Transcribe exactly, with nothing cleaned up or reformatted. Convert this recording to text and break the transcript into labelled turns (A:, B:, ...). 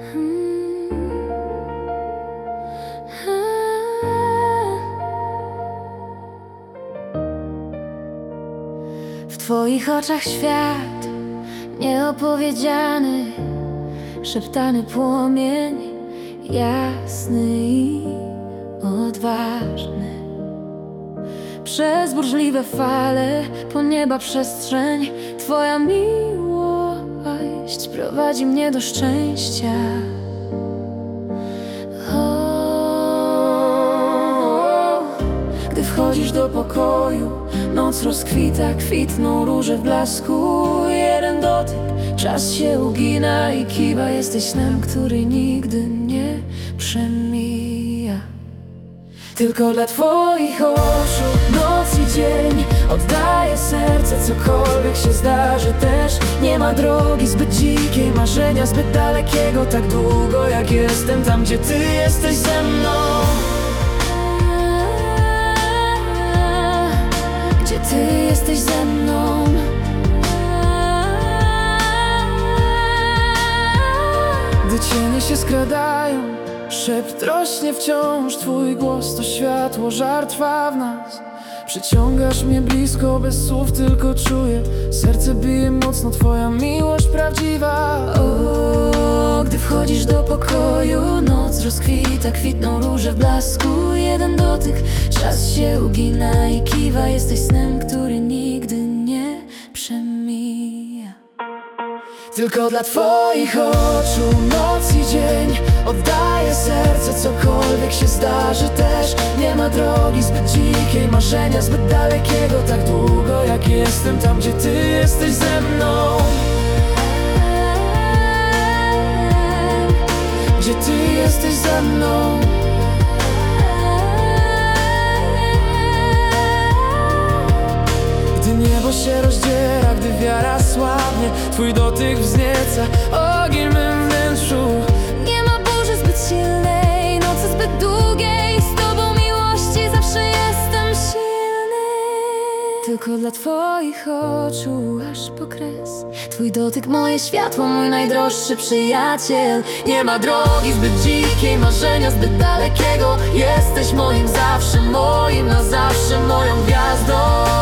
A: W twoich oczach świat nieopowiedziany, szeptany płomień, jasny i odważny. Przez burzliwe fale, po nieba przestrzeń, twoja miłość prowadzi mnie do szczęścia. O, gdy wchodzisz do pokoju, noc rozkwita, kwitną róże w blasku. Jeden dotyk, czas się ugina i kiwa. Jesteś snem, który nigdy nie przemija. Tylko dla twoich oczu noc i dzień oddaję serce, cokolwiek się zdarzy. Też nie ma drogi zbyt dzikiej, marzenia zbyt dalekiego. Tak długo jak jestem tam, gdzie ty jesteś ze mną, gdzie ty jesteś ze mną. Gdy cienie się skradają, szept rośnie wciąż, twój głos to światło, żar trwa w nas. Przyciągasz mnie blisko, bez słów tylko czuję. Serce bije mocno, twoja miłość prawdziwa. O, gdy wchodzisz do pokoju, noc rozkwita, kwitną róże w blasku. Jeden dotyk, czas się ugina i kiwa. Jesteś snem, który nigdy nie przemija. Tylko dla twoich oczu noc i dzień oddaję serce, cokolwiek się zdarzy. Też nie ma drogi zbyt dzikiej, marzenia zbyt dalekiego. Tak długo jak jestem tam, gdzie ty jesteś ze mną, gdzie ty jesteś ze mną. Gdy niebo się rozdziera, gdy wiara słabnie, twój dotyk wznieca ogień w mym wnętrzu. Nie ma burzy zbyt silnej, nocy zbyt długiej. Z tobą miłości zawsze jestem silny. Tylko dla twoich oczu aż po kres, twój dotyk moje światło, mój najdroższy przyjaciel. Nie ma drogi zbyt dzikiej, marzenia zbyt dalekiego. Jesteś moim zawsze, moim na zawsze, moją gwiazdą.